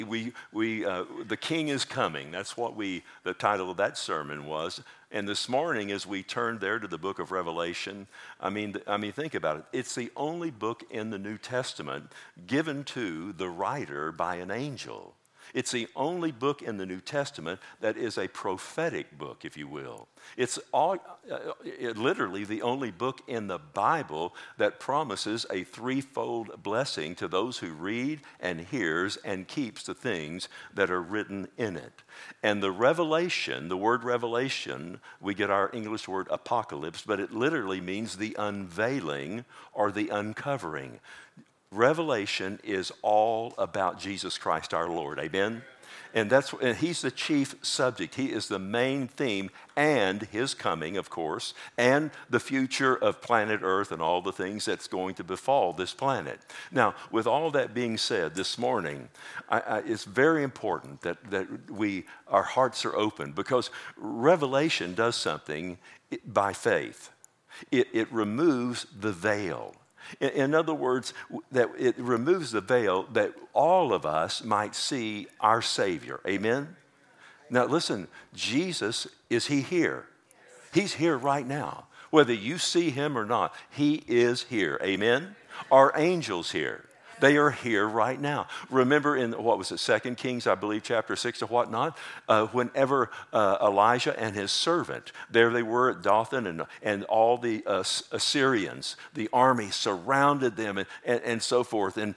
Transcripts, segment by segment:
The King is coming. That's what the title of that sermon was. And this morning, as we turned there to the book of Revelation, I mean, think about it. It's the only book in the New Testament given to the writer by an angel. It's the only book in the New Testament that is a prophetic book, if you will. It's literally the only book in the Bible that promises a threefold blessing to those who read and hears and keeps the things that are written in it. And the revelation, the word revelation, we get our English word apocalypse, but it literally means the unveiling or the uncovering. Revelation is all about Jesus Christ our Lord, amen? And he's the chief subject. He is the main theme, and his coming, of course, and the future of planet Earth and all the things that's going to befall this planet. Now, with all that being said, this morning, it's very important that our hearts are open, because Revelation does something by faith. It removes the veil. In other words, that it removes the veil that all of us might see our Savior. Amen? Now listen, Jesus, is he here? He's here right now. Whether you see him or not, he is here. Amen? Are angels here? They are here right now. Remember in, 2 Kings, I believe, chapter 6 or whatnot, whenever Elijah and his servant, there they were at Dothan, and all the Assyrians, the army surrounded them and so forth. And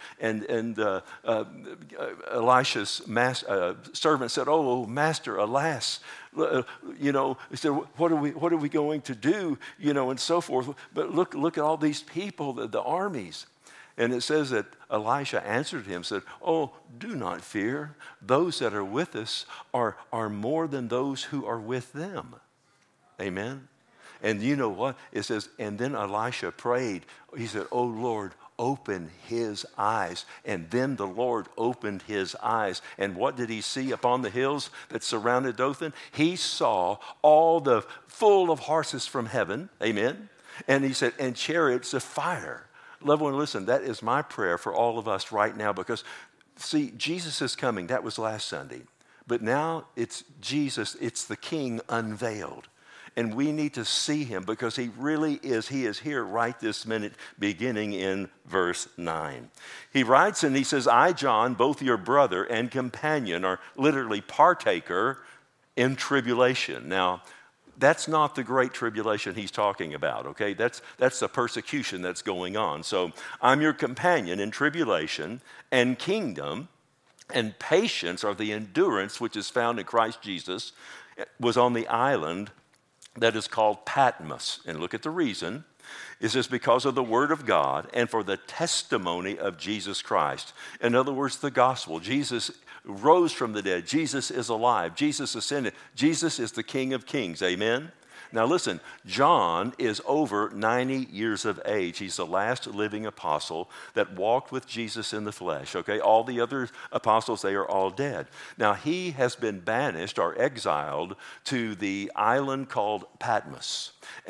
Elisha's servant said, "Oh, master, alas." He said, what are we going to do? And so forth. But look at all these people, the armies. And it says that Elisha answered him, said, "Oh, do not fear. Those that are with us are more than those who are with them." Amen? And you know what? It says, and then Elisha prayed. He said, "Oh, Lord, open his eyes." And then the Lord opened his eyes. And what did he see upon the hills that surrounded Dothan? He saw all the full of horses from heaven. Amen? And he said, and chariots of fire. Loved one, listen, that is my prayer for all of us right now, because, see, Jesus is coming. That was last Sunday. But now it's Jesus, it's the King unveiled. And we need to see him, because he really is. He is here right this minute, beginning in verse 9. He writes and he says, "I, John, both your brother and companion," or literally partaker in tribulation. Now, that's not the great tribulation he's talking about, okay? That's the persecution that's going on. So I'm your companion in tribulation and kingdom and patience, or the endurance which is found in Christ Jesus, was on the island that is called Patmos. And look at the reason. It says, because of the word of God and for the testimony of Jesus Christ. In other words, the gospel. Jesus rose from the dead. Jesus is alive. Jesus ascended. Jesus is the King of Kings. Amen? Now listen, John is over 90 years of age. He's the last living apostle that walked with Jesus in the flesh, okay? All the other apostles, they are all dead. Now he has been banished or exiled to the island called Patmos.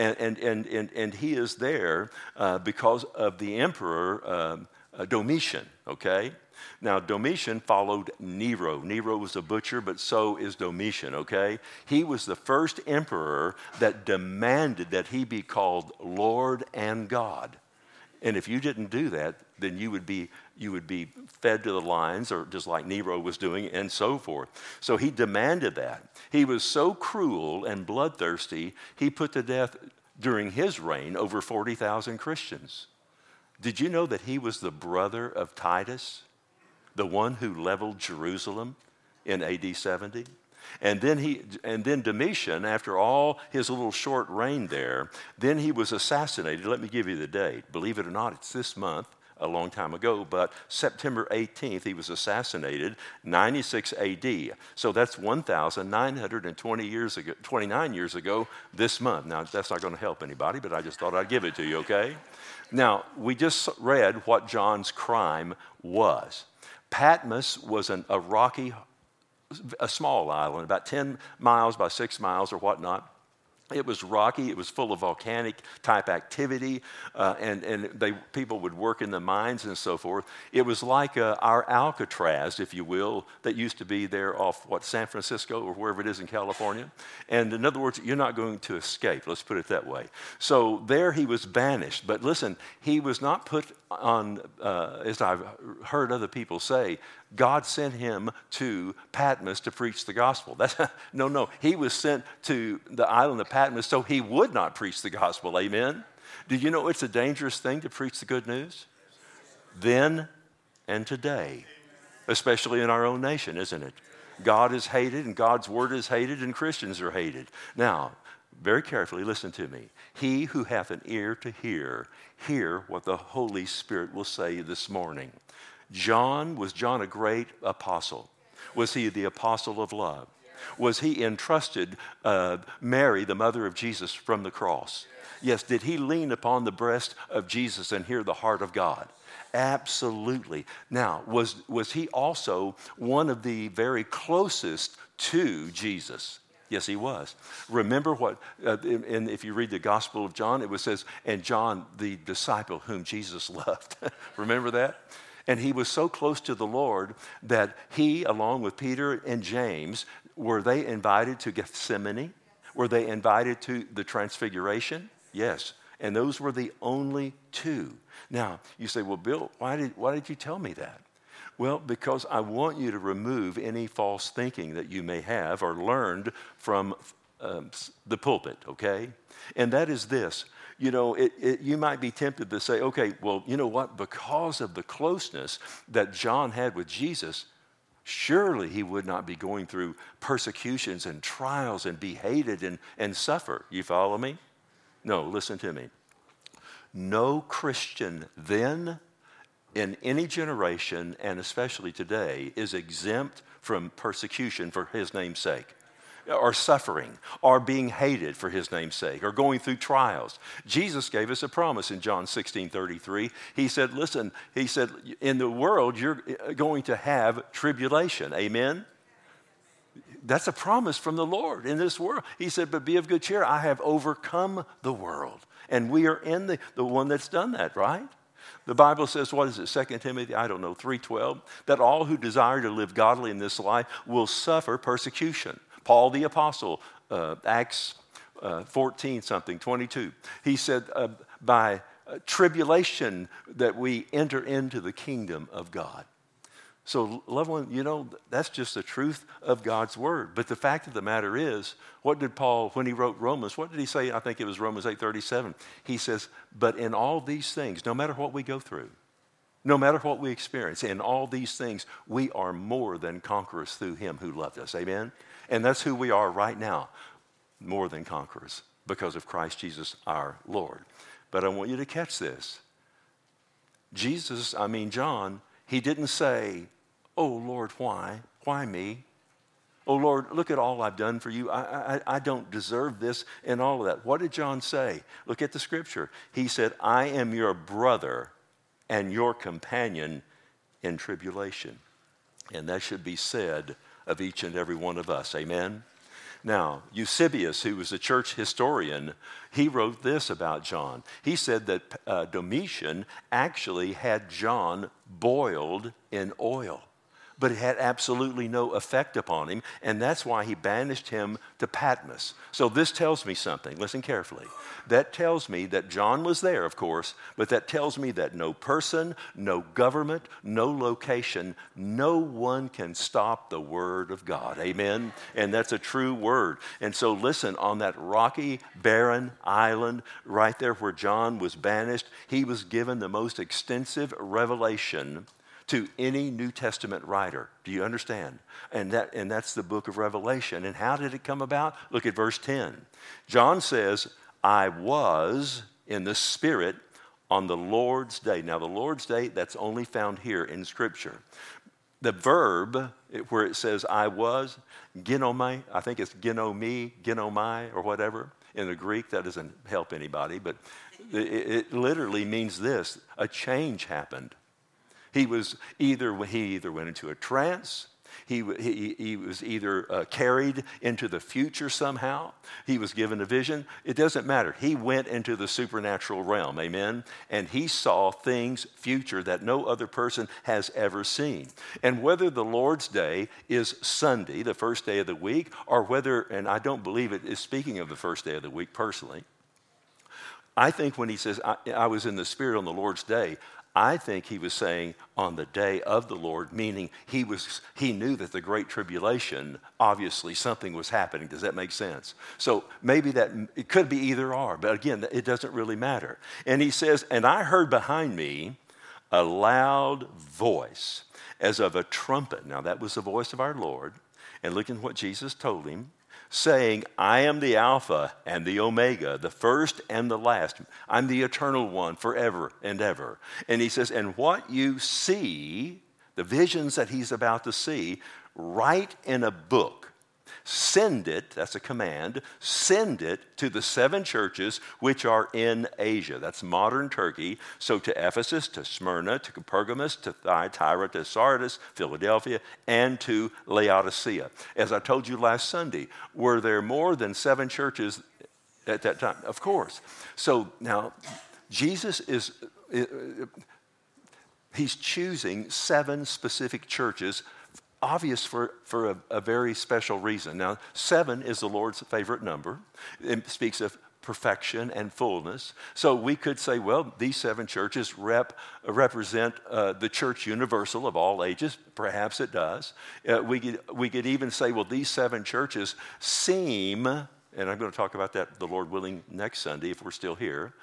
And he is there because of the emperor Domitian, okay? Now, Domitian followed Nero. Nero was a butcher, but so is Domitian, okay? He was the first emperor that demanded that he be called Lord and God. And if you didn't do that, then you would be fed to the lions, or just like Nero was doing, and so forth. So he demanded that. He was so cruel and bloodthirsty, he put to death during his reign over 40,000 Christians. Did you know that he was the brother of Titus, the one who leveled Jerusalem in AD 70? And then Domitian, after all his little short reign there, then he was assassinated. Let me give you the date. Believe it or not, it's this month, a long time ago, but September 18th, he was assassinated, 96 AD. So that's 1,920 years ago, 29 years ago this month. Now, that's not going to help anybody, but I just thought I'd give it to you, okay? Now, we just read what John's crime was. Patmos was a rocky, a small island, about 10 miles by 6 miles or whatnot, It was rocky. It was full of volcanic type activity, people would work in the mines and so forth. It was like our Alcatraz, if you will, that used to be there off San Francisco or wherever it is in California. And in other words, you're not going to escape. Let's put it that way. So there he was banished. But listen, he was not put on, as I've heard other people say, God sent him to Patmos to preach the gospel. No. He was sent to the island of Patmos so he would not preach the gospel. Amen? Do you know it's a dangerous thing to preach the good news? Then and today, especially in our own nation, isn't it? God is hated and God's word is hated and Christians are hated. Now, very carefully, listen to me. He who hath an ear to hear what the Holy Spirit will say this morning. Was John a great apostle? Was he the apostle of love? Was he entrusted Mary, the mother of Jesus, from the cross? Yes. Did he lean upon the breast of Jesus and hear the heart of God? Absolutely. Now, was he also one of the very closest to Jesus? Yes, he was. Remember what, and if you read the Gospel of John, it says, and John, the disciple whom Jesus loved. Remember that? And he was so close to the Lord that he, along with Peter and James, were they invited to Gethsemane? Were they invited to the Transfiguration? Yes. And those were the only two. Now, you say, well, Bill, why did you tell me that? Well, because I want you to remove any false thinking that you may have or learned from the pulpit, okay? And that is this. You know, you might be tempted to say, okay, well, you know what? Because of the closeness that John had with Jesus, surely he would not be going through persecutions and trials and be hated and suffer. You follow me? No, listen to me. No Christian then, in any generation, and especially today, is exempt from persecution for his name's sake, or suffering, or being hated for his name's sake, or going through trials. Jesus gave us a promise in John 16:33. He said, listen, he said, in the world you're going to have tribulation. Amen? That's a promise from the Lord in this world. He said, but be of good cheer. I have overcome the world. And we are in the one that's done that, right? The Bible says, what is it, 2 Timothy, 3:12, that all who desire to live godly in this life will suffer persecution. Paul the Apostle, Acts 22. He said, by tribulation that we enter into the kingdom of God. So, loved one, you know, that's just the truth of God's word. But the fact of the matter is, what did Paul, when he wrote Romans, what did he say? I think it was Romans 8:37. He says, but in all these things, no matter what we go through, no matter what we experience, in all these things, we are more than conquerors through him who loved us. Amen? And that's who we are right now, more than conquerors, because of Christ Jesus our Lord. But I want you to catch this. John, he didn't say, oh, Lord, why? Why me? Oh, Lord, look at all I've done for you. I don't deserve this and all of that. What did John say? Look at the scripture. He said, I am your brother and your companion in tribulation. And that should be said of each and every one of us. Amen? Now, Eusebius, who was a church historian, he wrote this about John. He said that Domitian actually had John boiled in oil, but it had absolutely no effect upon him, and that's why he banished him to Patmos. So this tells me something. Listen carefully. That tells me that John was there, of course, but that tells me that no person, no government, no location, no one can stop the word of God. Amen? And that's a true word. And so listen, on that rocky, barren island right there where John was banished, he was given the most extensive revelation to any New Testament writer. Do you understand? And that's the book of Revelation. And how did it come about? Look at verse 10. John says, I was in the Spirit on the Lord's day. Now, the Lord's day, that's only found here in Scripture. The verb, where it says I was, ginomai, I think it's ginomi, ginomai, or whatever. In the Greek, that doesn't help anybody, but it literally means this: a change happened. He either went into a trance, He was either carried into the future somehow. He was given a vision. It doesn't matter. He went into the supernatural realm, amen? And he saw things future that no other person has ever seen. And whether the Lord's Day is Sunday, the first day of the week, or whether, and I don't believe it is speaking of the first day of the week personally, I think when he says, I was in the Spirit on the Lord's day, I think he was saying on the day of the Lord, meaning he knew that the Great Tribulation, obviously something was happening. Does that make sense? So maybe it could be either or, but again, it doesn't really matter. And he says, and I heard behind me a loud voice as of a trumpet. Now that was the voice of our Lord. And look at what Jesus told him, saying, I am the Alpha and the Omega, the first and the last. I'm the eternal one forever and ever. And he says, and what you see, the visions that he's about to see, write in a book. Send it, that's a command, send it to the 7 churches which are in Asia. That's modern Turkey. So to Ephesus, to Smyrna, to Pergamos, to Thyatira, to Sardis, Philadelphia, and to Laodicea. As I told you last Sunday, were there more than 7 churches at that time? Of course. So now, Jesus he's choosing 7 specific churches, obvious for a very special reason. Now, 7 is the Lord's favorite number. It speaks of perfection and fullness. So we could say, well, these 7 churches represent the church universal of all ages. Perhaps it does. We could even say, well, these 7 churches seem, and I'm going to talk about that, the Lord willing, next Sunday if we're still here,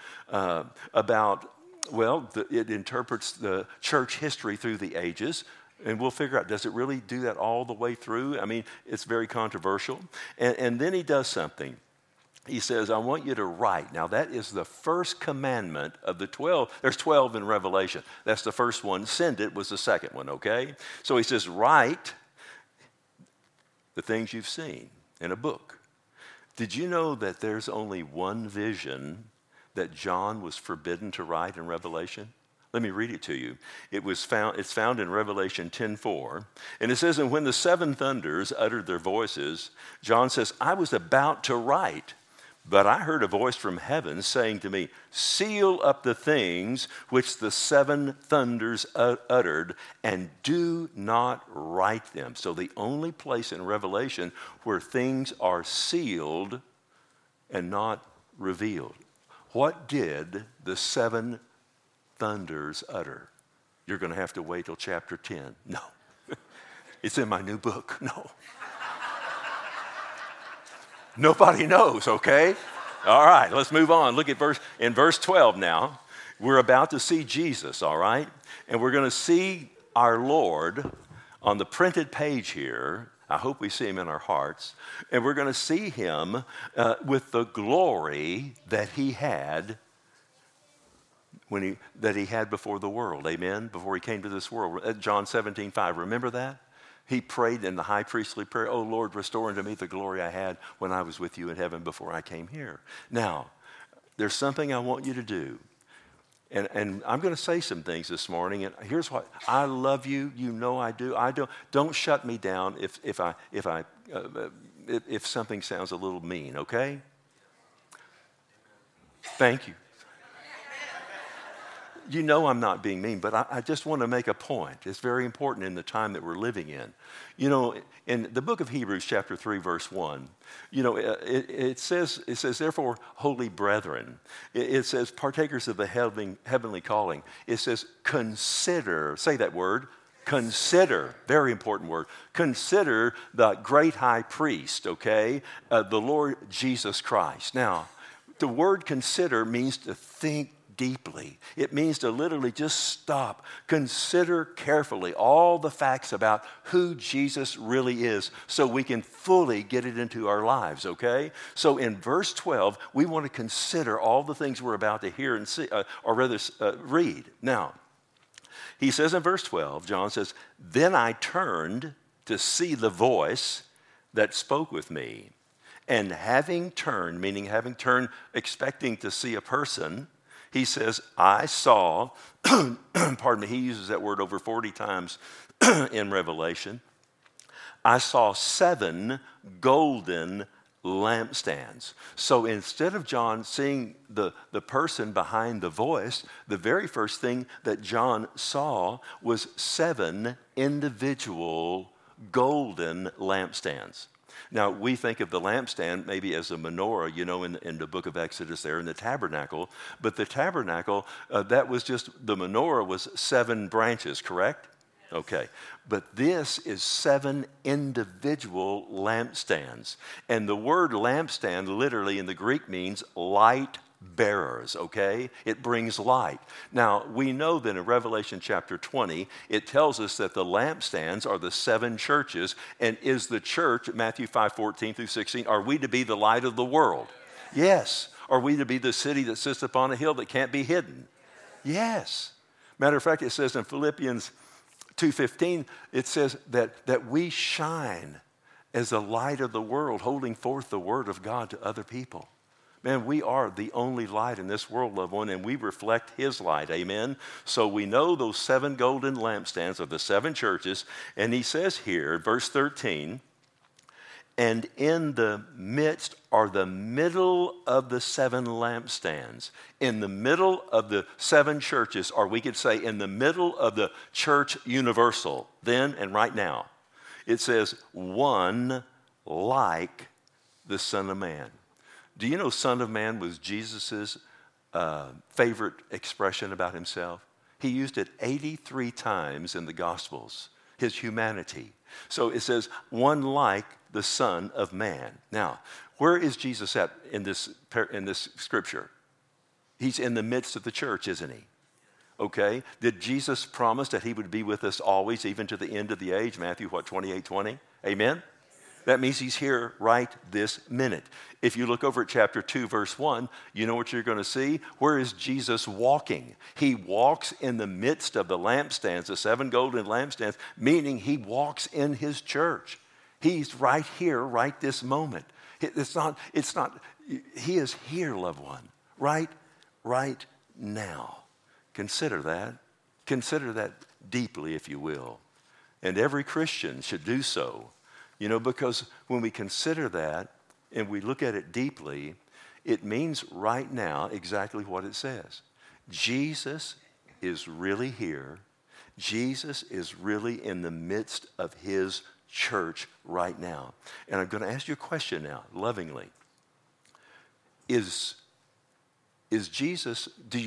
it interprets the church history through the ages. And we'll figure out, does it really do that all the way through? I mean, it's very controversial. And then he does something. He says, I want you to write. Now, that is the first commandment of the 12. There's 12 in Revelation. That's the first one. Send it was the second one, okay? So he says, write the things you've seen in a book. Did you know that there's only one vision that John was forbidden to write in Revelation? Let me read it to you. It's found in Revelation 10:4. And it says, and when the 7 thunders uttered their voices, John says, I was about to write, but I heard a voice from heaven saying to me, seal up the things which the 7 thunders uttered, and do not write them. So the only place in Revelation where things are sealed and not revealed. What did the 7 thunders utter? You're going to have to wait till chapter 10. No. It's in my new book. No. Nobody knows, okay? All right, let's move on. Look at verse 12 now. We're about to see Jesus, all right? And we're going to see our Lord on the printed page here. I hope we see him in our hearts. And we're going to see him with the glory that he had that he had before the world, amen? Before he came to this world. John 17:5, remember that? He prayed in the high priestly prayer, oh Lord, restore unto me the glory I had when I was with you in heaven before I came here. Now, there's something I want you to do. And I'm going to say some things this morning, and here's what, I love you, you know I do. Don't shut me down if something sounds a little mean, okay? Thank you. You know I'm not being mean, but I just want to make a point. It's very important in the time that we're living in. You know, in the book of Hebrews, chapter 3, verse 1, you know, it says, therefore, holy brethren. It says, partakers of the heavenly calling. It says, consider, say that word, consider, very important word, consider the great high priest, okay, the Lord Jesus Christ. Now, the word consider means to think deeply. It means to literally just stop, consider carefully all the facts about who Jesus really is so we can fully get it into our lives, okay? So in verse 12, we want to consider all the things we're about to hear and see, or rather read. Now, he says in verse 12, John says, then I turned to see the voice that spoke with me. And having turned, expecting to see a person, he says, I saw, pardon me, he uses that word over 40 times in Revelation. I saw 7 golden lampstands. So instead of John seeing the person behind the voice, the very first thing that John saw was 7 individual golden lampstands. Now, we think of the lampstand maybe as a menorah, in the book of Exodus there in the tabernacle. But the tabernacle, that was just, the menorah was 7 branches, correct? Okay. But this is 7 individual lampstands. And the word lampstand literally in the Greek means light bearers, okay? It brings light. Now, we know that in Revelation chapter 20, it tells us that the lampstands are the 7 churches, and is the church, Matthew 5:14 through 16, are we to be the light of the world? Yes. Are we to be the city that sits upon a hill that can't be hidden? Yes. Matter of fact, it says in Philippians 2:15, it says that we shine as the light of the world, holding forth the word of God to other people. Man, we are the only light in this world, loved one, and we reflect his light, amen? So we know those 7 golden lampstands are the 7 churches, and he says here, verse 13, and in the midst are the middle of the 7 lampstands. In the middle of the 7 churches, or we could say in the middle of the church universal, then and right now, it says, one like the Son of Man. Do you know Son of Man was Jesus' favorite expression about himself? He used it 83 times in the Gospels, his humanity. So it says, one like the Son of Man. Now, where is Jesus at in this scripture? He's in the midst of the church, isn't he? Okay. Did Jesus promise that he would be with us always, even to the end of the age? Matthew, 28:20? Amen? That means he's here right this minute. If you look over at chapter 2, verse 1, you know what you're going to see? Where is Jesus walking? He walks in the midst of the lampstands, the 7 golden lampstands, meaning he walks in his church. He's right here, right this moment. It's not, he is here, loved one, right now. Consider that. Consider that deeply, if you will. And every Christian should do so. Because when we consider that and we look at it deeply, it means right now exactly what it says. Jesus is really here. Jesus is really in the midst of his church right now. And I'm going to ask you a question now, lovingly. Is Jesus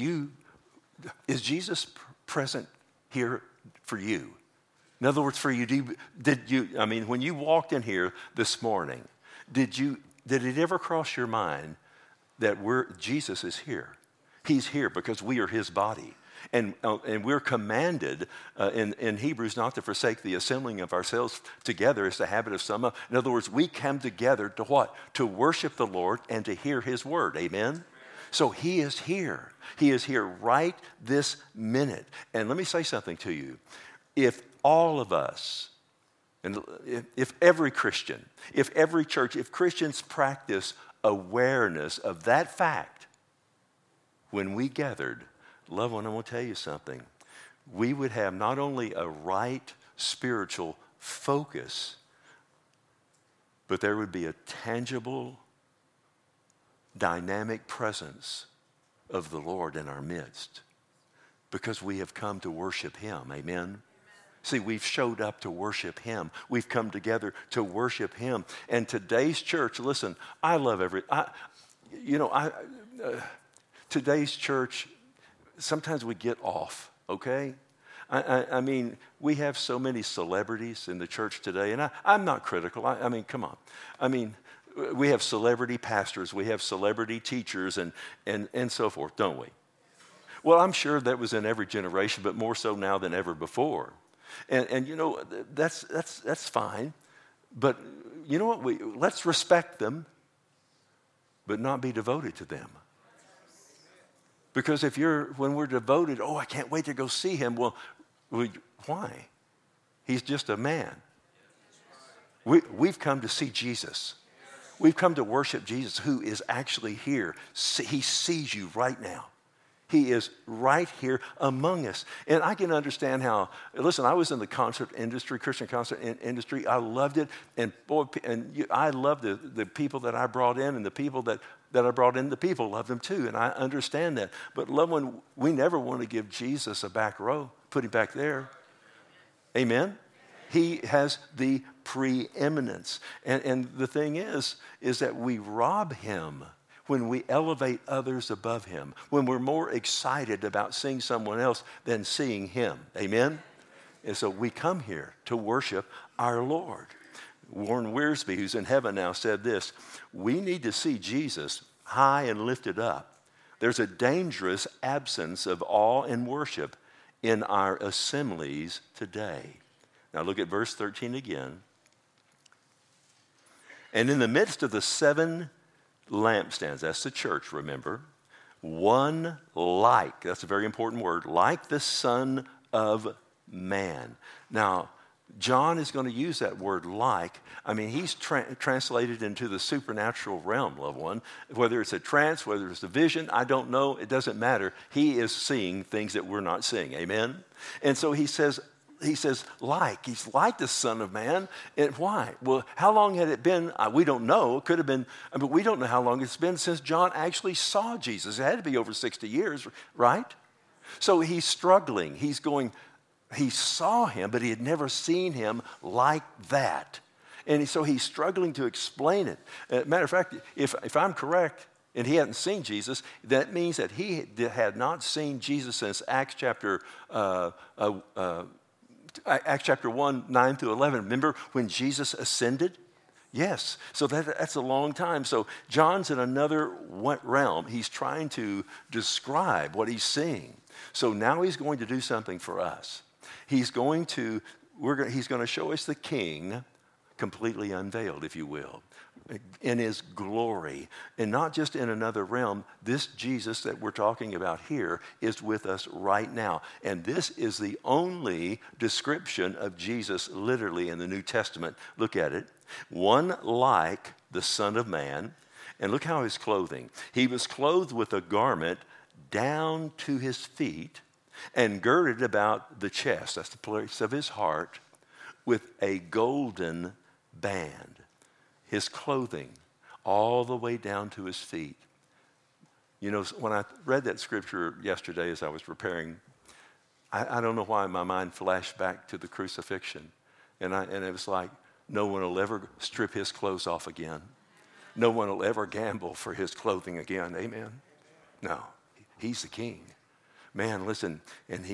present here for you? In other words, for you, when you walked in here this morning, did it ever cross your mind that Jesus is here? He's here because we are his body. And we're commanded in Hebrews not to forsake the assembling of ourselves together as the habit of some. In other words, we come together to what? To worship the Lord and to hear his word. Amen? So he is here. He is here right this minute. And let me say something to you. If all of us, and if every Christian, if every church, if Christians practice awareness of that fact, when we gathered, loved one, I want to tell you something. We would have not only a right spiritual focus, but there would be a tangible, dynamic presence of the Lord in our midst because we have come to worship him. Amen? See, we've showed up to worship him. We've come together to worship him. And today's church, listen, I love today's church, sometimes we get off, okay? I mean, we have so many celebrities in the church today, and I'm not critical. I mean, come on. I mean, we have celebrity pastors, we have celebrity teachers, and so forth, don't we? Well, I'm sure that was in every generation, but more so now than ever before. And that's fine. But you know what? Let's respect them, but not be devoted to them. Because when we're devoted, I can't wait to go see him. Well, why? He's just a man. We've come to see Jesus. We've come to worship Jesus, who is actually here. He sees you right now. He is right here among us. And I can understand how, listen, I was in the concert industry, Christian concert industry. I loved it. And boy, I loved the people that I brought in, and the people that I brought in, the people loved them too. And I understand that. But loved one, we never want to give Jesus a back row, put him back there. Amen? He has the preeminence. And the thing is that we rob him when we elevate others above him, when we're more excited about seeing someone else than seeing him. Amen? And so we come here to worship our Lord. Warren Wiersbe, who's in heaven now, said this: we need to see Jesus high and lifted up. There's a dangerous absence of awe and worship in our assemblies today. Now look at verse 13 again. And in the midst of the 7 lampstands, that's the church, remember, one like, that's a very important word, like the Son of Man. Now, John is going to use that word like. I mean, he's translated into the supernatural realm, loved one. Whether it's a trance, whether it's a vision, I don't know. It doesn't matter. He is seeing things that we're not seeing. Amen? And so he says like. He's like the Son of Man. And why? Well, how long had it been? We don't know. It could have been, but we don't know how long it's been since John actually saw Jesus. It had to be over 60 years, right? So he's struggling. He's going, he saw him, but he had never seen him like that. And so he's struggling to explain it. Matter of fact, if I'm correct, and he hadn't seen Jesus, that means that he had not seen Jesus since Acts chapter 1, 9 through 11. Remember when Jesus ascended? Yes. So that's a long time. So John's in another realm. He's trying to describe what he's seeing. So now he's going to do something for us. He's going to show us the King completely unveiled, if you will, in his glory. And not just in another realm. This Jesus that we're talking about here is with us right now. And this is the only description of Jesus literally in the New Testament. Look at it. One like the Son of Man. And look how his clothing. He was clothed with a garment down to his feet and girded about the chest, that's the place of his heart, with a golden band. His clothing all the way down to his feet. You know, when I read that scripture yesterday as I was preparing, I don't know why my mind flashed back to the crucifixion. And it was like, no one will ever strip his clothes off again. No one will ever gamble for his clothing again. Amen? No, he's the King. Man, listen, and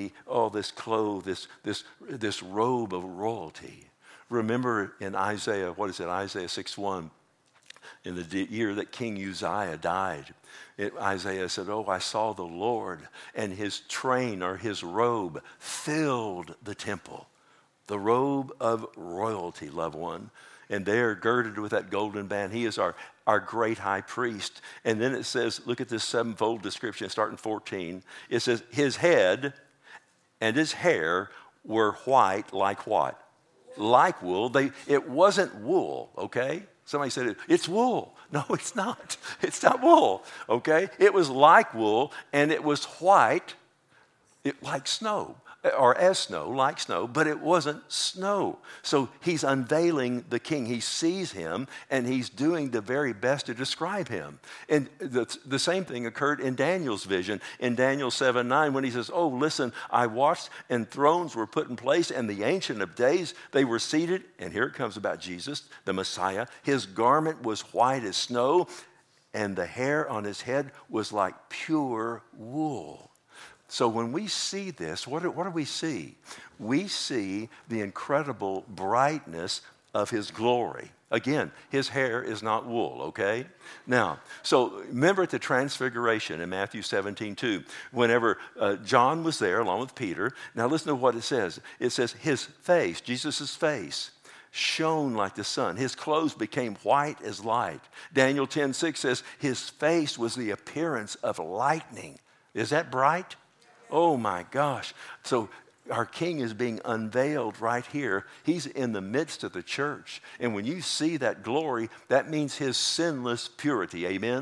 this robe of royalty. Remember in Isaiah, Isaiah 6:1, in the year that King Uzziah died, Isaiah said, oh, I saw the Lord, and his train or his robe filled the temple. The robe of royalty, loved one. And there, girded with that golden band, he is our great high priest. And then it says, look at this 7-fold description, starting 14. It says, his head and his hair were white like what? Like wool. It wasn't wool, okay? Somebody said, it's wool. No, it's not. It's not wool, okay? It was like wool, and it was white, like snow. Or as snow, like snow, but it wasn't snow. So he's unveiling the King. He sees him, and he's doing the very best to describe him. And the same thing occurred in Daniel's vision. In Daniel 7:9, when he says, oh, listen, I watched, and thrones were put in place, and the Ancient of Days, they were seated. And here it comes about Jesus, the Messiah. His garment was white as snow, and the hair on his head was like pure wool. So when we see this, what do we see? We see the incredible brightness of his glory. Again, his hair is not wool, okay? Now, so remember at the Transfiguration in Matthew 17:2, whenever John was there along with Peter. Now listen to what it says. It says his face, Jesus' face, shone like the sun. His clothes became white as light. Daniel 10:6 says his face was the appearance of lightning. Is that bright? Oh my gosh. So our King is being unveiled right here. He's in the midst of the church. And when you see that glory, that means his sinless purity. Amen?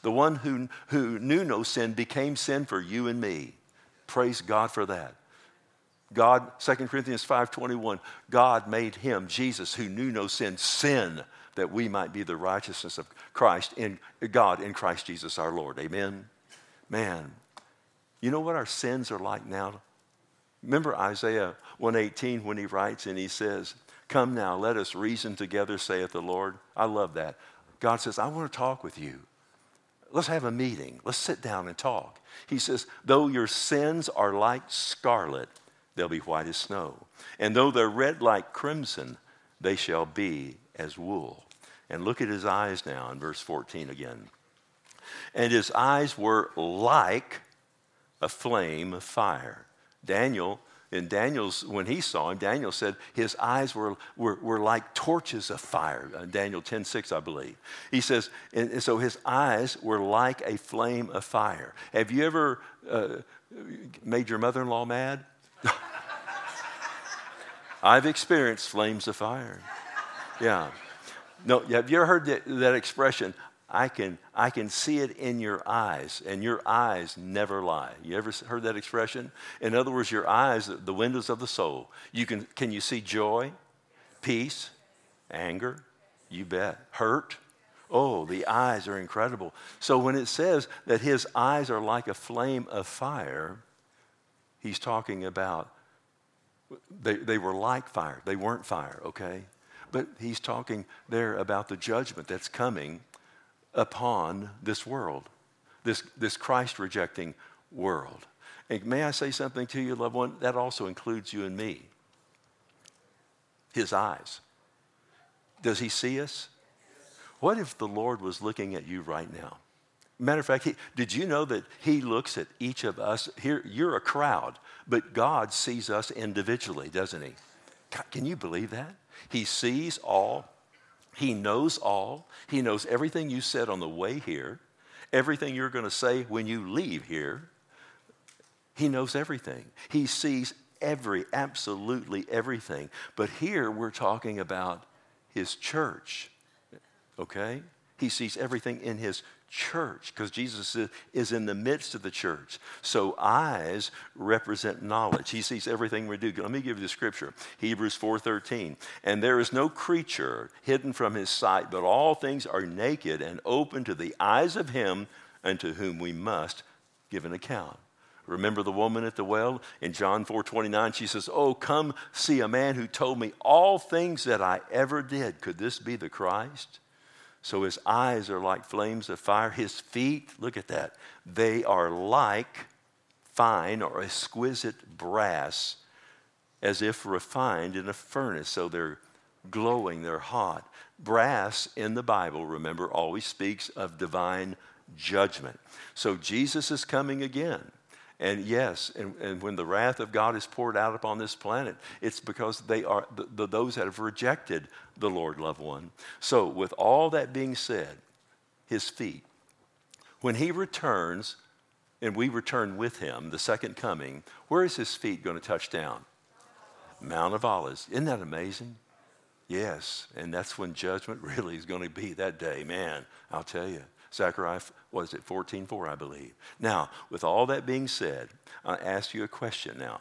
The one who knew no sin became sin for you and me. Praise God for that. God, 2 Corinthians 5:21, God made him, Jesus, who knew no sin, sin, that we might be the righteousness of Christ in God in Christ Jesus our Lord. Amen? Man, you know what our sins are like now? Remember Isaiah 1:18 when he writes and he says, come now, let us reason together, saith the Lord. I love that. God says, I want to talk with you. Let's have a meeting. Let's sit down and talk. He says, though your sins are like scarlet, they'll be white as snow. And though they're red like crimson, they shall be as wool. And look at his eyes now in verse 14 again. And his eyes were like a flame of fire. When he saw him, Daniel said his eyes were like torches of fire. Daniel 10:6, I believe. He says, and so his eyes were like a flame of fire. Have you ever made your mother-in-law mad? I've experienced flames of fire. Yeah. No, have you ever heard that expression? I can see it in your eyes, and your eyes never lie. You ever heard that expression? In other words, your eyes, the windows of the soul. Can you see joy, peace, anger? You bet. Hurt? Oh, the eyes are incredible. So when it says that his eyes are like a flame of fire, he's talking about they were like fire. They weren't fire, okay? But he's talking there about the judgment that's coming upon this world, this Christ-rejecting world. And may I say something to you, loved one? That also includes you and me. His eyes. Does he see us? What if the Lord was looking at you right now? Matter of fact, did you know that he looks at each of us? Here, you're a crowd, but God sees us individually, doesn't he? God, can you believe that? He sees all. He knows all. He knows everything you said on the way here, everything you're going to say when you leave here. He knows everything. He sees absolutely everything. But here we're talking about his church, okay? He sees everything in his church because Jesus is in the midst of the church. So eyes represent knowledge. He sees everything we do. Let me give you the scripture. Hebrews 4:13. And there is no creature hidden from his sight, but all things are naked and open to the eyes of him unto whom we must give an account. Remember the woman at the well? In John 4:29, she says, oh, come see a man who told me all things that I ever did. Could this be the Christ? So his eyes are like flames of fire. His feet, look at that. They are like fine or exquisite brass, as if refined in a furnace. So they're glowing, they're hot. Brass in the Bible, remember, always speaks of divine judgment. So Jesus is coming again. And yes, and when the wrath of God is poured out upon this planet, it's because they are those that have rejected the Lord, loved one. So with all that being said, his feet, when he returns and we return with him, the second coming, where is his feet going to touch down? Mount of Olives. Isn't that amazing? Yes, and that's when judgment really is going to be that day. Man, I'll tell you. Zechariah, 14:4, I believe. Now, with all that being said, I ask you a question now.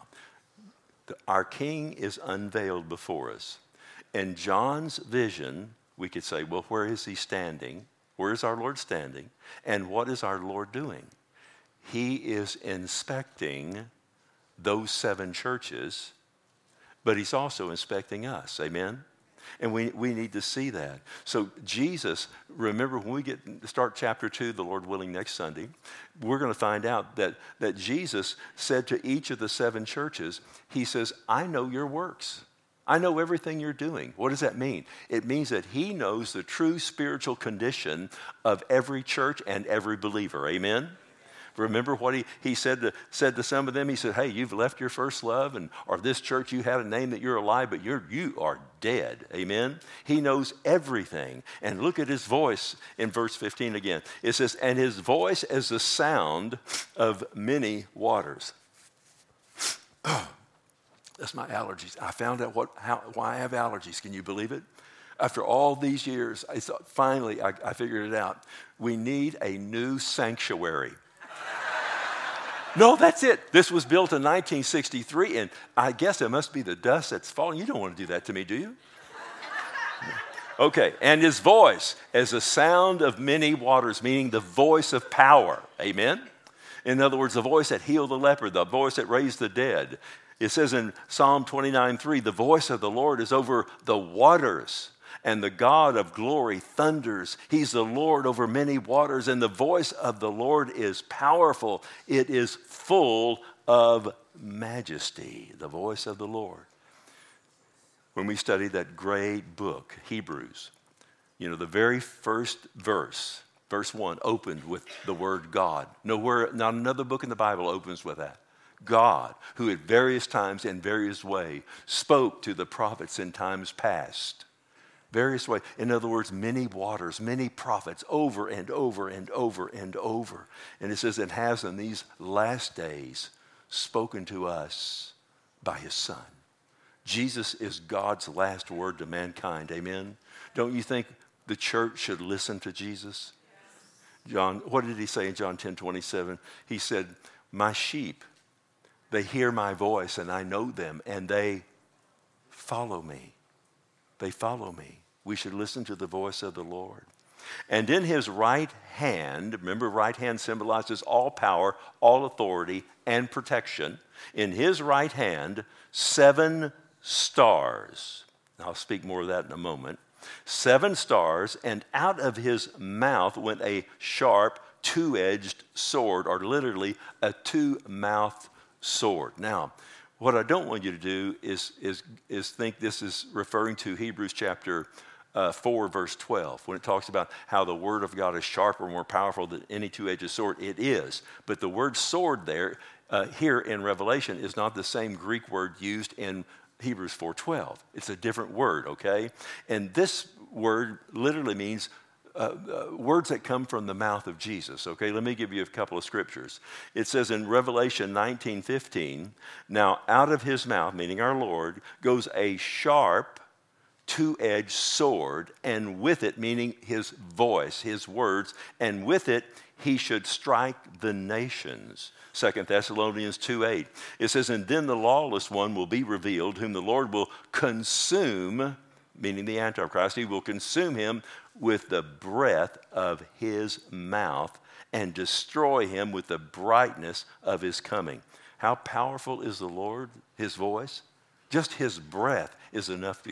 Our King is unveiled before us. In John's vision, we could say, well, where is he standing? Where is our Lord standing? And what is our Lord doing? He is inspecting those 7 churches, but he's also inspecting us. Amen? And we need to see that. So Jesus, remember when we start chapter 2, the Lord willing, next Sunday, we're going to find out that Jesus said to each of the 7 churches, he says, I know your works. I know everything you're doing. What does that mean? It means that he knows the true spiritual condition of every church and every believer. Amen? Remember what he said to some of them? He said, hey, you've left your first love, or this church, you had a name that you're alive, but you are dead. Amen? He knows everything. And look at his voice in verse 15 again. It says, and his voice as the sound of many waters. That's my allergies. I found out why I have allergies. Can you believe it? After all these years, I thought, finally, I figured it out. We need a new sanctuary. No, that's it. This was built in 1963, and I guess it must be the dust that's falling. You don't want to do that to me, do you? Okay, and his voice as a sound of many waters, meaning the voice of power. Amen? In other words, the voice that healed the leper, the voice that raised the dead. It says in Psalm 29:3, the voice of the Lord is over the waters, and the God of glory thunders. He's the Lord over many waters, and the voice of the Lord is powerful. It is full of majesty, the voice of the Lord. When we studied that great book, Hebrews, the very first verse, verse 1, opened with the word God. Nowhere, not another book in the Bible opens with that. God, who at various times in various ways spoke to the prophets in times past. Various ways. In other words, many waters, many prophets, over and over and over and over. And it says it has in these last days spoken to us by his Son. Jesus is God's last word to mankind. Amen? Don't you think the church should listen to Jesus? John, what did he say in John 10:27? He said, my sheep, they hear my voice and I know them and they follow me. They follow me. We should listen to the voice of the Lord. And in his right hand, remember, right hand symbolizes all power, all authority, and protection. In his right hand, 7 stars. I'll speak more of that in a moment. 7 stars, and out of his mouth went a sharp, 2-edged sword, or literally a 2-mouthed sword. Now, what I don't want you to do is think this is referring to Hebrews chapter 4, verse 12, when it talks about how the word of God is sharper, more powerful than any 2-edged sword. It is. But the word sword there, here in Revelation, is not the same Greek word used in Hebrews 4:12. It's a different word, okay? And this word literally means words that come from the mouth of Jesus, okay? Let me give you a couple of scriptures. It says in Revelation 19:15, now out of his mouth, meaning our Lord, goes a sharp, 2-edged sword, and with it, meaning his voice, his words, and with it he should strike the nations. 2 Thessalonians 2:8. It says, and then the lawless one will be revealed, whom the Lord will consume, meaning the Antichrist. He will consume him with the breath of his mouth and destroy him with the brightness of his coming. How powerful is the Lord, his voice? Just his breath is enough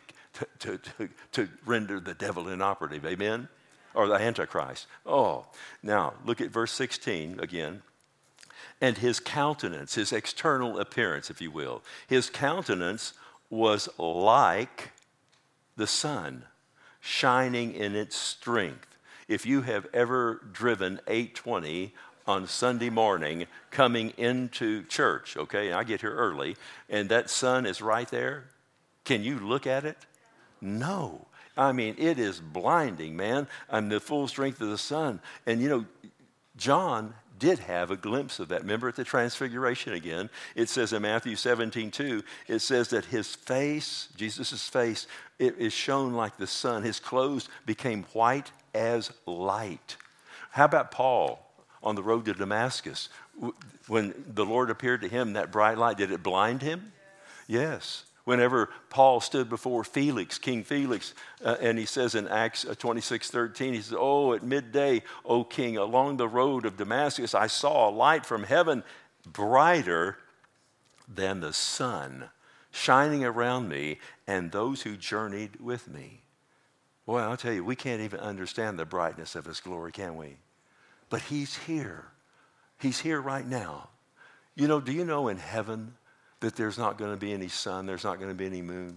to render the devil inoperative. Amen? Or the Antichrist. Oh, now look at verse 16 again. And his countenance, his external appearance, if you will, his countenance was like the sun, shining in its strength. If you have ever driven 820 on Sunday morning coming into church, okay, and I get here early, and that sun is right there, can you look at it? No. I mean, it is blinding, man. I'm the full strength of the sun. And John did have a glimpse of that. Remember at the Transfiguration again, it says in Matthew 17:2, it says that his face, Jesus' face, it is shone like the sun. His clothes became white as light. How about Paul on the road to Damascus? When the Lord appeared to him, that bright light, did it blind him? Yes. Whenever Paul stood before Felix, King Felix, and he says in Acts 26:13, he says, oh, at midday, O king, along the road of Damascus, I saw a light from heaven brighter than the sun, shining around me and those who journeyed with me. Boy, I'll tell you, we can't even understand the brightness of his glory, can we? But he's here. He's here right now. Do you know in heaven that there's not going to be any sun, there's not going to be any moon?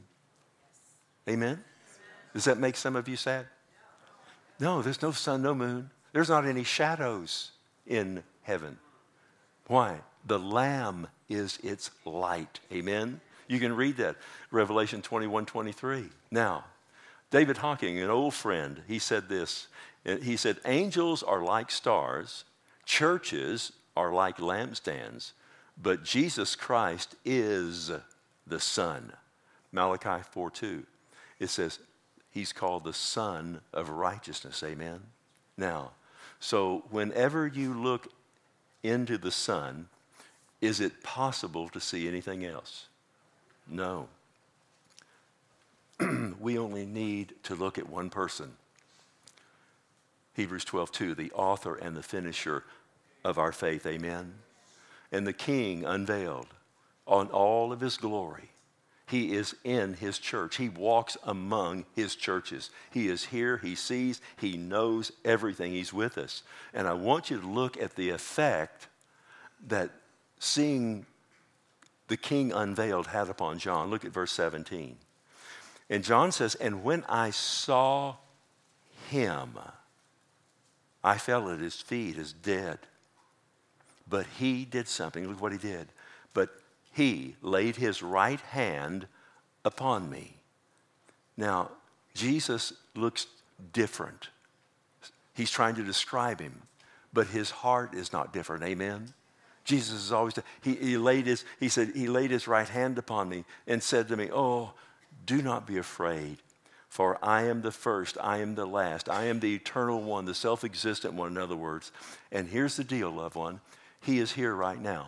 Amen? Does that make some of you sad? No, there's no sun, no moon. There's not any shadows in heaven. Why? The Lamb is its light. Amen? You can read that, Revelation 21:23. Now, David Hawking, an old friend, he said this. He said, angels are like stars, churches are like lampstands, but Jesus Christ is the sun. Malachi 4:2. It says, he's called the Son of Righteousness. Amen? Now, so whenever you look into the Son, is it possible to see anything else? No. We only need to look at one person. Hebrews 12:2, the author and the finisher of our faith. Amen? And the King unveiled on all of his glory. He is in his church. He walks among his churches. He is here. He sees. He knows everything. He's with us. And I want you to look at the effect that seeing the King unveiled had upon John. Look at verse 17. And John says, and when I saw him, I fell at his feet as dead. But he did something. Look what he did. But he laid his right hand upon me. Now, Jesus looks different. He's trying to describe him, but his heart is not different. Amen? Jesus is always, he laid his right hand upon me and said to me, oh, do not be afraid, for I am the first, I am the last, I am the eternal one, the self-existent one, in other words. And here's the deal, loved one. He is here right now.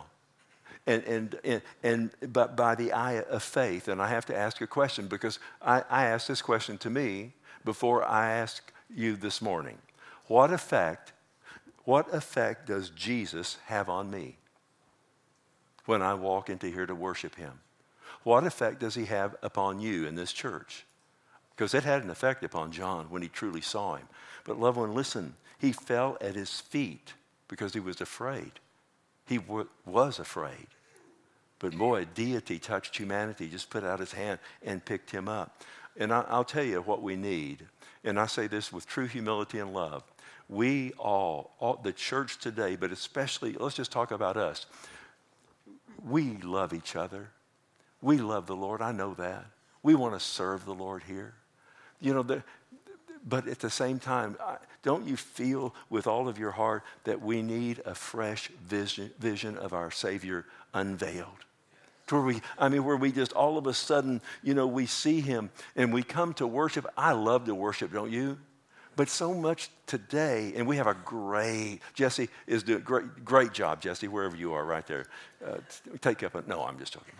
But by the eye of faith, and I have to ask a question because I asked this question to me before I asked you this morning. What effect does Jesus have on me when I walk into here to worship him? What effect does he have upon you in this church? Because it had an effect upon John when he truly saw him. But loved one, listen, he fell at his feet because he was afraid. He was afraid. But boy, deity touched humanity, just put out his hand and picked him up. And I'll tell you what we need. And I say this with true humility and love. We all, the church today, but especially, let's just talk about us. We love each other. We love the Lord. I know that. We want to serve the Lord here. You know, but at the same time, don't you feel with all of your heart that we need a fresh vision of our Savior unveiled? Where we just all of a sudden, you know, we see him and we come to worship. I love to worship, don't you? But so much today, and we have Jesse is doing great job, Jesse, wherever you are, right there. No, I'm just joking.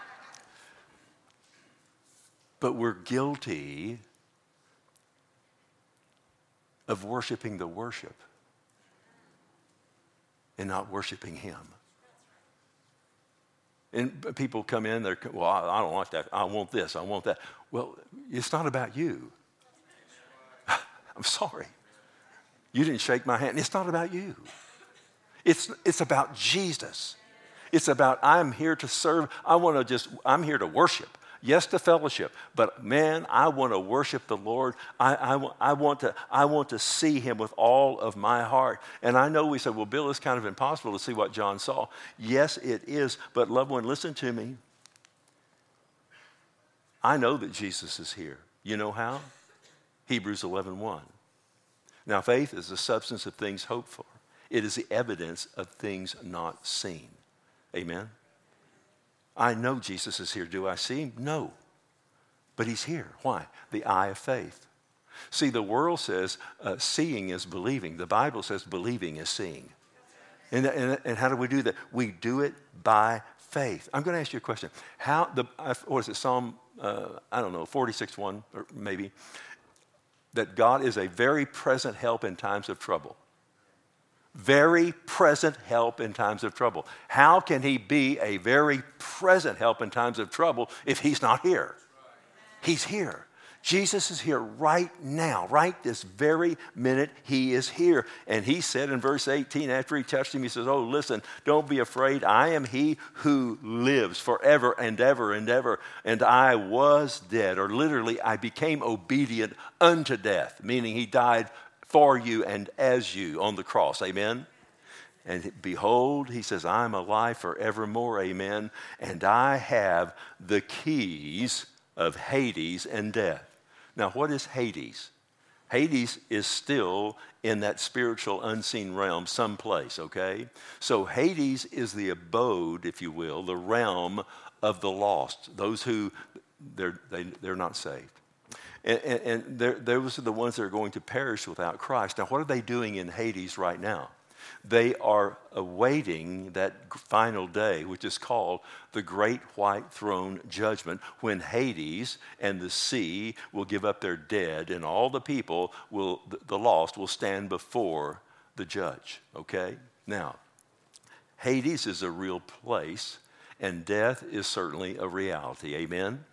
But we're guilty of worshiping the worship and not worshiping him. And people come in, I don't like that. I want this, I want that. Well, it's not about you. I'm sorry. You didn't shake my hand. It's not about you. It's about Jesus. It's about I'm here to serve. I'm here to worship. Yes, to fellowship, but man, I want to worship the Lord. I want to see him with all of my heart. And I know we say, well, Bill, it's kind of impossible to see what John saw. Yes, it is. But loved one, listen to me. I know that Jesus is here. You know how? Hebrews 11:1. Now, faith is the substance of things hoped for. It is the evidence of things not seen. Amen? I know Jesus is here. Do I see him? No. But he's here. Why? The eye of faith. See, the world says seeing is believing. The Bible says believing is seeing. And how do we do that? We do it by faith. I'm going to ask you a question. What is it, Psalm, 46:1 or maybe, that God is a very present help in times of trouble. Very present help in times of trouble. How can he be a very present help in times of trouble if he's not here? He's here. Jesus is here right now, right this very minute he is here. And he said in verse 18, after he touched him, he says, oh, listen, don't be afraid. I am he who lives forever and ever and ever. And I was dead, or literally I became obedient unto death, meaning he died for you and as you on the cross. Amen? And behold, he says, I'm alive forevermore. Amen? And I have the keys of Hades and death. Now, what is Hades? Hades is still in that spiritual unseen realm someplace, okay? So Hades is the abode, if you will, the realm of the lost, those who they're not saved. And those are the ones that are going to perish without Christ. Now, what are they doing in Hades right now? They are awaiting that final day, which is called the Great White Throne Judgment, when Hades and the sea will give up their dead, and all the people, the lost, will stand before the judge, okay? Now, Hades is a real place, and death is certainly a reality, amen?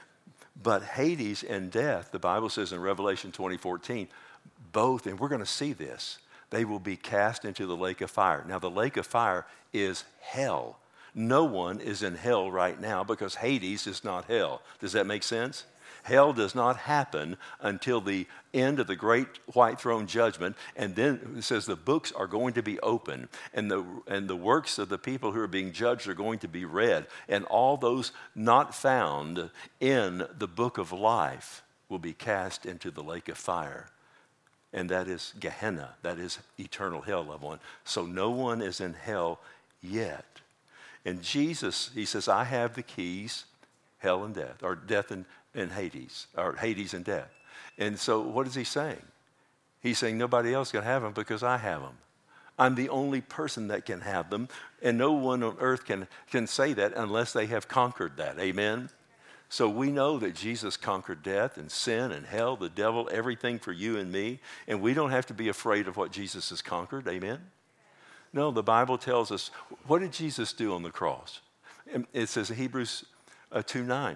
But Hades and death, the Bible says in Revelation 20:14, both, and we're going to see this, they will be cast into the lake of fire. Now, the lake of fire is hell. No one is in hell right now because Hades is not hell. Does that make sense? Hell does not happen until the end of the great white throne judgment, and then it says the books are going to be open, and the works of the people who are being judged are going to be read, and all those not found in the book of life will be cast into the lake of fire. And that is Gehenna. That is eternal hell, loved one. So no one is in hell yet. And Jesus, he says, I have the keys, hell and death, or death and Hades, or Hades and death. And so what is he saying? He's saying nobody else can have them because I have them. I'm the only person that can have them, and no one on earth can say that unless they have conquered that. Amen? So we know that Jesus conquered death and sin and hell, the devil, everything for you and me. And we don't have to be afraid of what Jesus has conquered. Amen? No, the Bible tells us, what did Jesus do on the cross? It says in Hebrews 2:9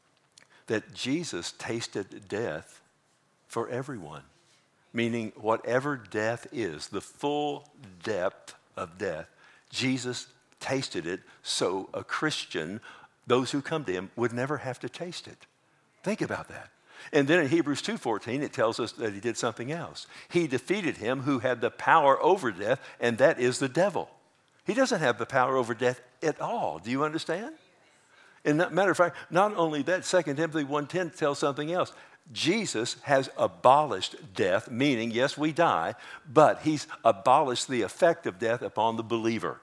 that Jesus tasted death for everyone. Meaning whatever death is, the full depth of death, Jesus tasted it so a Christian, those who come to him, would never have to taste it. Think about that. And then in Hebrews 2:14, it tells us that he did something else. He defeated him who had the power over death, and that is the devil. He doesn't have the power over death at all. Do you understand? And matter of fact, not only that, 2 Timothy 1:10 tells something else. Jesus has abolished death, meaning, yes, we die, but he's abolished the effect of death upon the believer.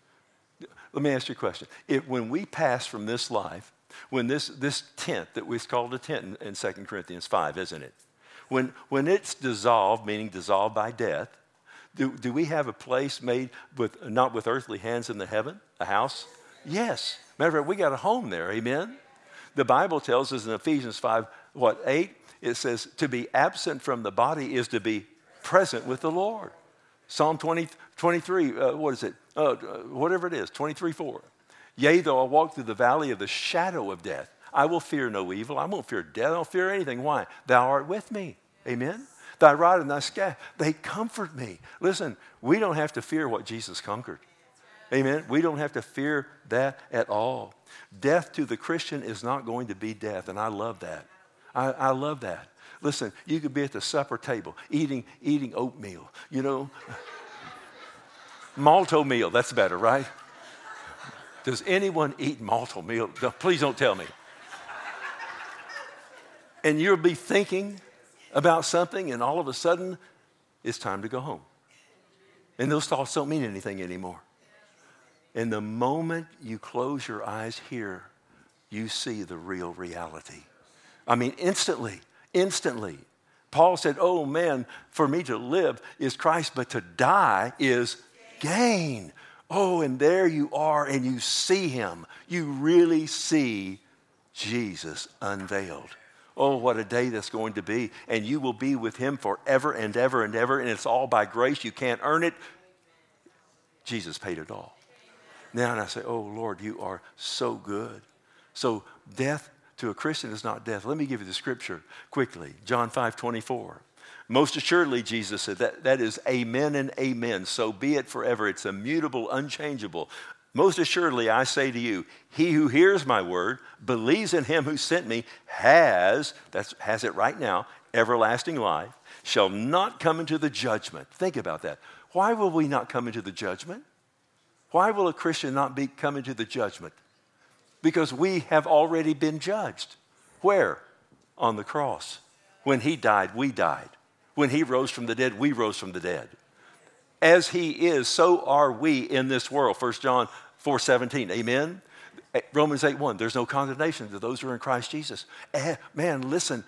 Let me ask you a question. When we pass from this life, when this tent that we called a tent in 2 Corinthians 5, isn't it? When it's dissolved, meaning dissolved by death, do we have a place made not with earthly hands in the heaven, a house? Yes. Matter of fact, we got a home there, amen? The Bible tells us in Ephesians 5:8? It says to be absent from the body is to be present with the Lord. Psalm 23, whatever it is, 23:4. Yea, though I walk through the valley of the shadow of death, I will fear no evil. I won't fear death. I don't fear anything. Why? Thou art with me. Amen? Thy rod and thy staff, they comfort me. Listen, we don't have to fear what Jesus conquered. Amen? We don't have to fear that at all. Death to the Christian is not going to be death, and I love that. I love that. Listen, you could be at the supper table eating oatmeal, Malto meal, that's better, right? Does anyone eat malto meal? No, please don't tell me. And you'll be thinking about something, and all of a sudden, it's time to go home. And those thoughts don't mean anything anymore. And the moment you close your eyes here, you see the real reality. I mean, instantly. Paul said, oh man, for me to live is Christ, but to die is gain. Oh, and there you are, and you see him. You really see Jesus unveiled. Oh, what a day that's going to be. And you will be with him forever and ever and ever, and it's all by grace. You can't earn it. Jesus paid it all. Now, and I say, oh, Lord, you are so good. So death to a Christian is not death. Let me give you the scripture quickly. John 5:24. Most assuredly, Jesus said, that is amen and amen. So be it forever. It's immutable, unchangeable. Most assuredly, I say to you, he who hears my word, believes in him who sent me, has it right now, everlasting life, shall not come into the judgment. Think about that. Why will we not come into the judgment? Why will a Christian not come into the judgment? Because we have already been judged. Where? On the cross. When he died, we died. When he rose from the dead, we rose from the dead. As he is, so are we in this world. 1 John 4:17. Amen? Romans 8:1. There's no condemnation to those who are in Christ Jesus. Man, listen,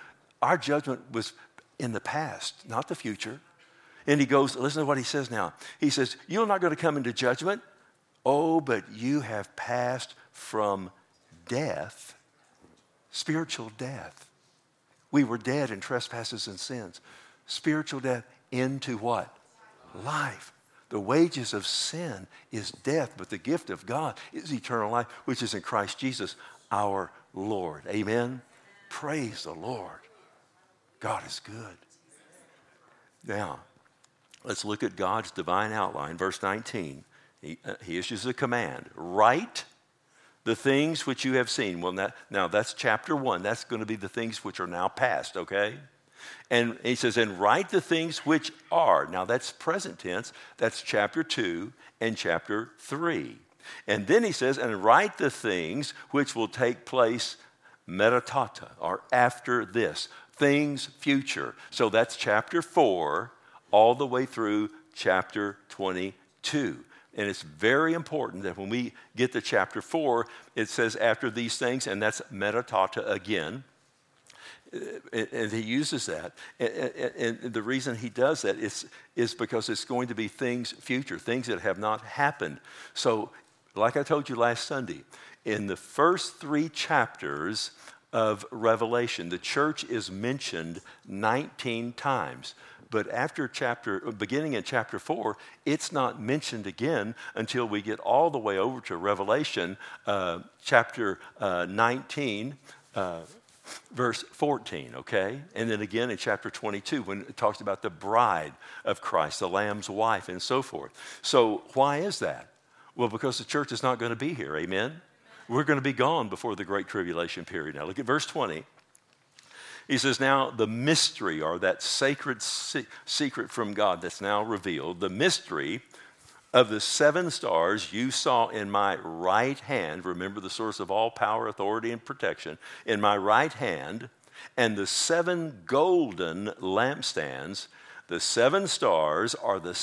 our judgment was in the past, not the future. And he goes, listen to what he says now. He says, you're not going to come into judgment. Oh, but you have passed from death, spiritual death. We were dead in trespasses and sins. Spiritual death into what? Life. The wages of sin is death, but the gift of God is eternal life, which is in Christ Jesus, our Lord. Amen? Praise the Lord. God is good. Now, let's look at God's divine outline. Verse 19, he issues a command. Write the things which you have seen. Well, now that's chapter 1. That's going to be the things which are now past, okay? And he says, and write the things which are. Now that's present tense. That's chapter 2 and chapter 3. And then he says, and write the things which will take place metatata, or after this. Things future. So that's chapter 4 all the way through chapter 22. And it's very important that when we get to chapter 4, it says after these things, and that's metatata again. And he uses that. And the reason he does that is because it's going to be things future, things that have not happened. So, like I told you last Sunday, in the first 3 chapters of Revelation, the church is mentioned 19 times. But beginning in chapter 4, it's not mentioned again until we get all the way over to Revelation chapter 19, verse 14, okay? And then again in chapter 22 when it talks about the bride of Christ, the Lamb's wife, and so forth. So why is that? Well, because the church is not going to be here, amen? We're going to be gone before the Great Tribulation period. Now look at verse 20. He says, now the mystery, or that sacred secret from God that's now revealed, the mystery of the 7 stars you saw in my right hand, remember the source of all power, authority, and protection, in my right hand, and the 7 golden lampstands. The 7 stars are the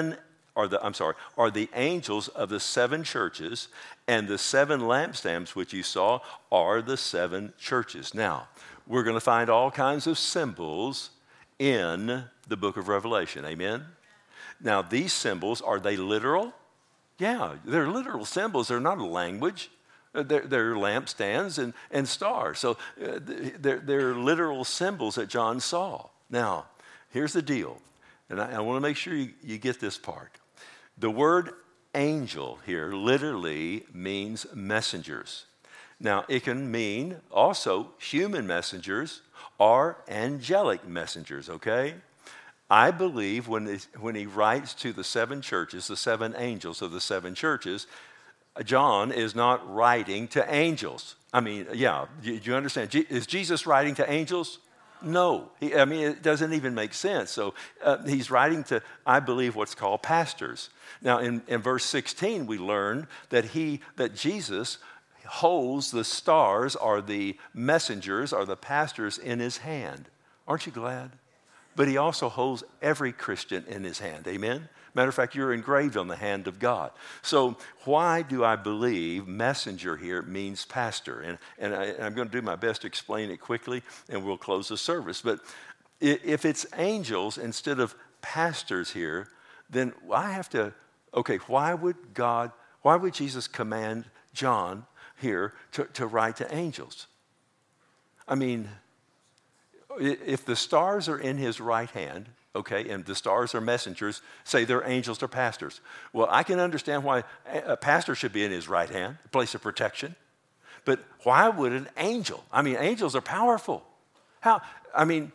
angels of the 7 churches, and the 7 lampstands which you saw are the 7 churches. Now, we're going to find all kinds of symbols in the book of Revelation. Amen? Now, these symbols, are they literal? Yeah, they're literal symbols. They're not a language. They're lampstands and stars. So they're literal symbols that John saw. Now, here's the deal. And I want to make sure you get this part. The word angel here literally means messengers. Now, it can mean also human messengers or angelic messengers, okay? I believe when he writes to the 7 churches, the 7 angels of the 7 churches, John is not writing to angels. I mean, yeah, do you understand? Is Jesus writing to angels? No. It doesn't even make sense. So he's writing to, I believe, what's called pastors. Now, in verse 16, we learn that Jesus holds the stars, or the messengers, or the pastors in his hand. Aren't you glad? But he also holds every Christian in his hand. Amen? Matter of fact, you're engraved on the hand of God. So why do I believe messenger here means pastor? And I'm going to do my best to explain it quickly, and we'll close the service. But if it's angels instead of pastors here, then I have to, okay, why would Jesus command John here to write to angels? I mean, if the stars are in his right hand, okay, and the stars are messengers, say they're angels or pastors. Well, I can understand why a pastor should be in his right hand, a place of protection. But why would an angel? I mean, angels are powerful. How many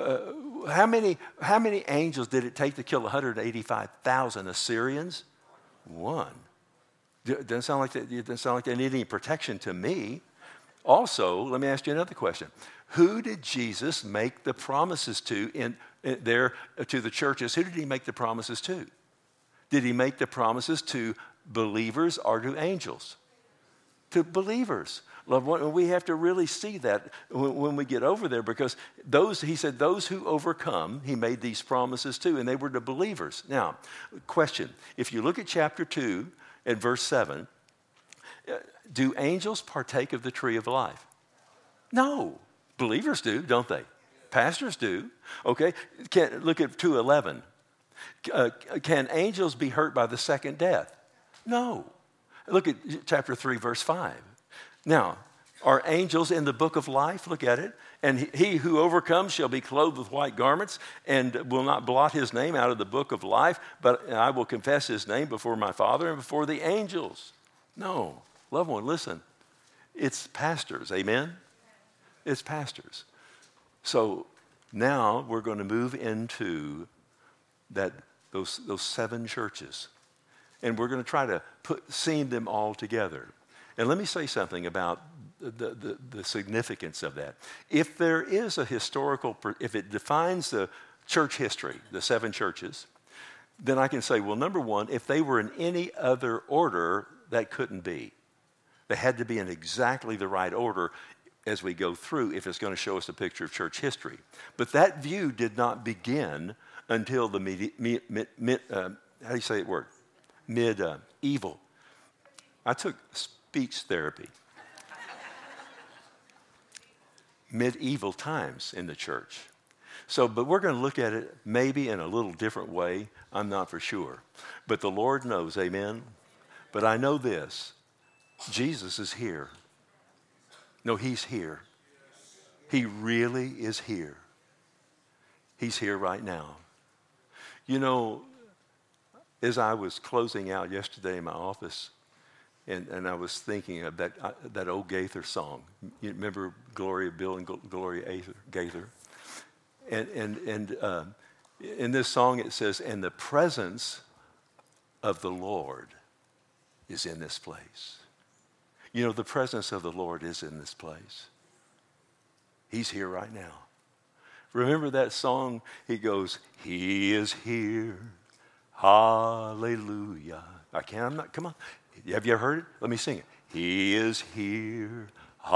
angels did it take to kill 185,000 Assyrians? 1. Doesn't sound like they need any protection to me. Also, let me ask you another question. Who did Jesus make the promises to to the churches? Who did he make the promises to? Did he make the promises to believers or to angels? To believers. We have to really see that when we get over there, because he said those who overcome, he made these promises to, and they were to believers. Now, question, if you look at chapter 2 and verse 7, do angels partake of the tree of life? No. Believers do, don't they? Pastors do. Okay, look at 2:11. Can angels be hurt by the second death? No. Look at chapter 3, verse 5. Now, are angels in the book of life? Look at it. And he who overcomes shall be clothed with white garments and will not blot his name out of the book of life, but I will confess his name before my Father and before the angels. No. Loved one, listen. It's pastors. Amen? It's pastors. So now we're going to move into those 7 churches. And we're going to try to seam them all together. And let me say something about the significance of that. If there is a if it defines the church history, the 7 churches, then I can say, well, number one, if they were in any other order, that couldn't be. They had to be in exactly the right order as we go through if it's going to show us a picture of church history. But that view did not begin until the how do you say it word? Medieval. I took speech therapy. Medieval times in the church. But we're going to look at it maybe in a little different way. I'm not for sure. But the Lord knows, amen? But I know this, Jesus is here. No, he's here. He really is here. He's here right now. You know, as I was closing out yesterday in my office, and I was thinking of that old Gaither song. You remember Gloria Bill and Gloria Gaither? And in this song it says, and the presence of the Lord is in this place. You know, the presence of the Lord is in this place. He's here right now. Remember that song? He goes, He is here. Hallelujah. Come on. Have you ever heard it? Let me sing it. He is here.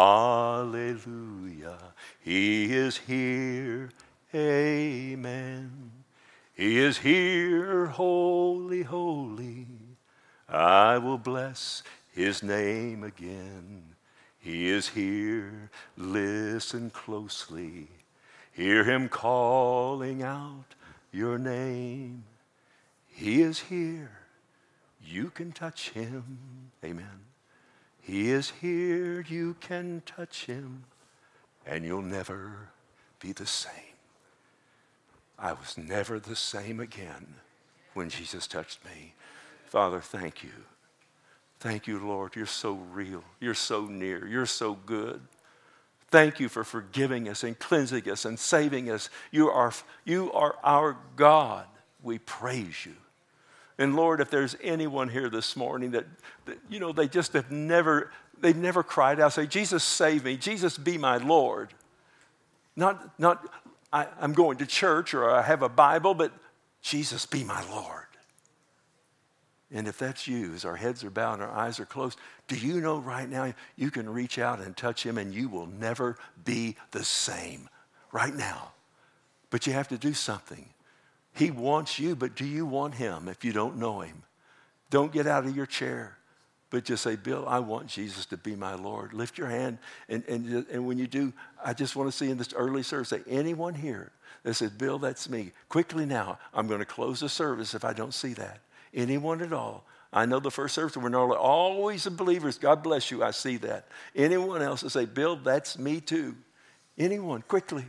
Hallelujah. He is here. Amen. He is here. Holy, holy. I will bless his name again. He is here. Listen closely. Hear him calling out your name. He is here. You can touch him. Amen. He is here. You can touch him. And you'll never be the same. I was never the same again when Jesus touched me. Father, thank you. Thank you, Lord. You're so real. You're so near. You're so good. Thank you for forgiving us and cleansing us and saving us. You are our God. We praise you. And Lord, if there's anyone here this morning that you know, they just they've never cried out, say, Jesus, save me. Jesus, be my Lord. Not I'm going to church or I have a Bible, but Jesus, be my Lord. And if that's you, as our heads are bowed and our eyes are closed, do you know right now you can reach out and touch him and you will never be the same right now. But you have to do something. He wants you, but do you want him if you don't know him? Don't get out of your chair, but just say, Bill, I want Jesus to be my Lord. Lift your hand, and when you do, I just want to see in this early service, say, anyone here that says, Bill, that's me. Quickly now, I'm going to close the service if I don't see that. Anyone at all. I know the first service, we're not always the believers. God bless you, I see that. Anyone else that say, Bill, that's me too. Anyone, quickly.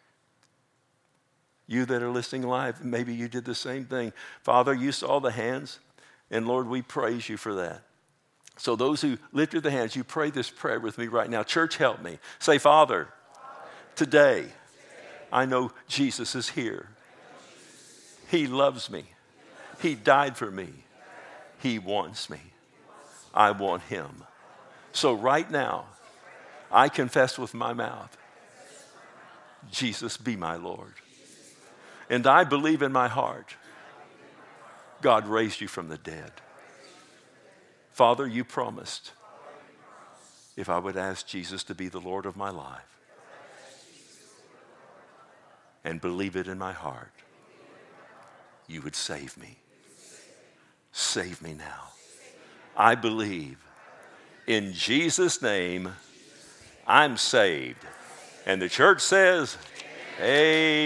You that are listening live, maybe you did the same thing. Father, you saw the hands, and Lord, we praise you for that. So those who lifted the hands, you pray this prayer with me right now. Church, help me. Say, Father, today, I know Jesus is here. He loves me. He died for me. He wants me. I want him. So right now, I confess with my mouth, Jesus, be my Lord. And I believe in my heart, God raised you from the dead. Father, you promised if I would ask Jesus to be the Lord of my life and believe it in my heart, you would save me. Save me now. I believe in Jesus' name I'm saved. And the church says, Amen.